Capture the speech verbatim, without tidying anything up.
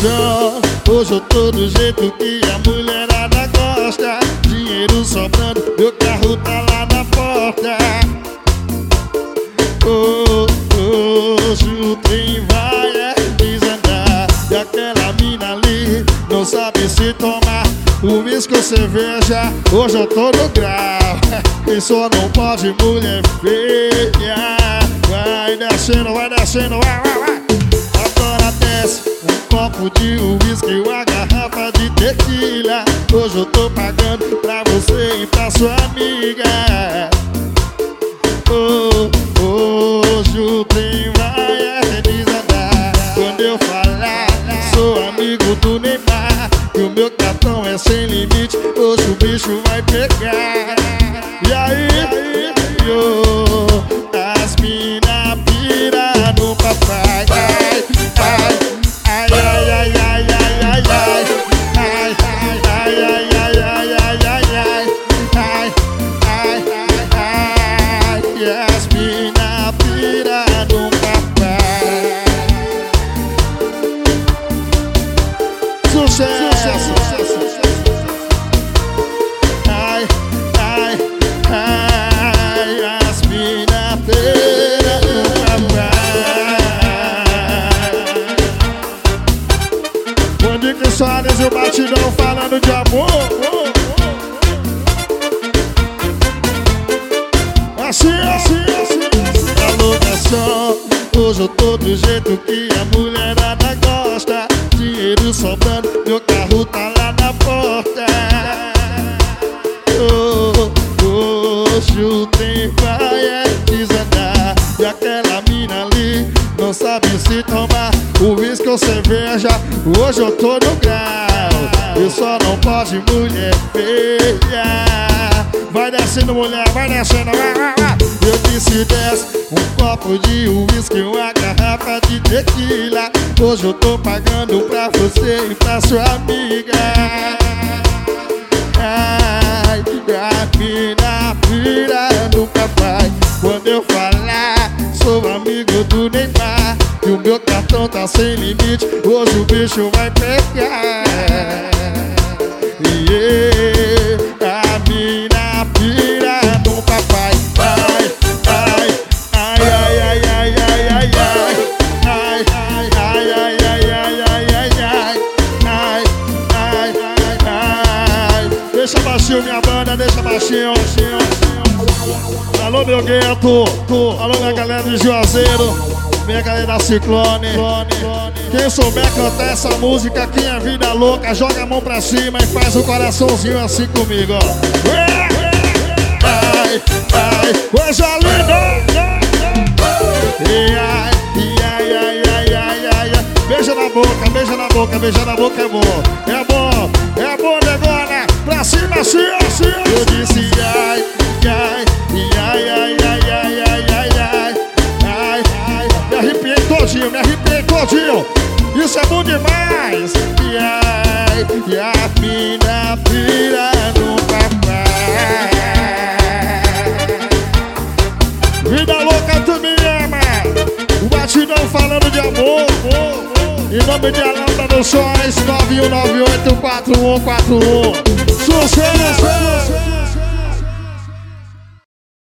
chão. Hoje eu tô do jeito que a mulherada gosta. Dinheiro sobrando, meu carro tá lá na porta. Oh, hoje o trem vai é desandar. E aquela mina ali não sabe se tomar o uísque ou cerveja. Hoje eu tô no grau. E só não pode mulher feia. Vai descendo, vai descendo, vai, vai, vai. Agora desce um copo de uísque, uma garrafa de tequila. Hoje eu tô pagando pra você e pra sua amiga. Oh, hoje o trem vai é desandar. Quando eu falar, sou amigo do Neymar, e o meu cartão é sem limite. Hoje o bicho vai pegar. E aí, yo, as mina pira no papai. Ai, ai, ai, ai, ai, ai, ai, ai, ai, ai, ai, ai, ai, ai, ai, ai, ai, ai, ai, ai, e as mina pira no papai. Sucesso, sucesso. Ai, ai, ai, as mina pira no papai. Quando Soares e o Batidão falando de amor. Assim, assim, assim, assim. Alô, garçom, hoje eu tô do jeito que a mulherada gosta. Dinheiro sobrando, meu carro tá lá na porta. Oh, hoje o trem vai é desandar. E aquela mina ali não sabe se tomar o uísque ou cerveja. Hoje eu tô no grau. E só não pode mulher feia. Vai descendo, mulher, vai descendo, vai, vai, vai. Eu disse desce um copo de uísque, uma garrafa de tequila. Hoje eu tô pagando pra você e pra sua amiga. Ai, a mina pira no papai. Quando eu falar, sou amigo do Neymar, e o meu cartão tá sem limite. Hoje o bicho vai pegar. Yeah, a mina pira no papai. Ai, ai, ai, ai, ai, ai, ai, ai, ai, ai, ai, ai, ai, ai, ai, ai, ai, ai, ai, ai. Deixa baixinho minha banda, deixa baixinho. Alô meu gueto, alô minha galera de Juazeiro, minha galera da Ciclone. Quem souber cantar essa música, quem é vida louca, joga a mão pra cima e faz o coraçãozinho assim comigo, ó. Ai, ai, coisa linda. E ai, e ai, ai, ai, ai, ai, ai. Beija na boca, beija na boca, beija na boca é bom. É bom, é bom, negona. Pra cima, assim, assim. Eu disse ai, ai, ai, ai, ai, ai, ai, ai, ai, ai, ai. Me arrepiei todinho, me arrepiei todinho. Isso é bom demais. E ai, e a mina pira no papai. Vida louca, tu me ama. O Batidão falando de amor. Em nome de Alain Produções, nove um nove oito quatro um quatro um. Sucesso!